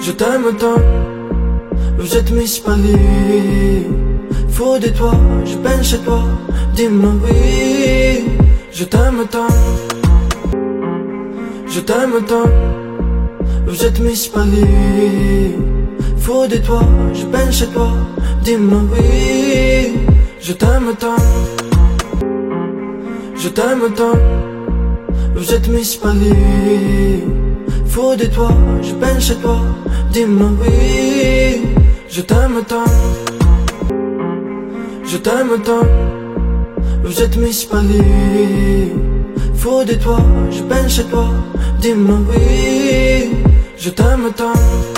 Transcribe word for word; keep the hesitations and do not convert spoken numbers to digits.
Je t'aime tant, vous êtes Miss Paris. Faux de toi, je peine chez toi, dis-moi oui. Je t'aime tant, je t'aime tant, vous êtes Miss Paris. Faux de toi, je peine chez toi, dis-moi oui. Je t'aime tant, je t'aime tant, vous êtes Miss Paris. Faux de toi, je peine chez toi, dis-moi oui. Je t'aime tant, je t'aime tant, vous êtes Miss Paris. Faux de toi, je peine chez toi, dis-moi oui. Je t'aime tant.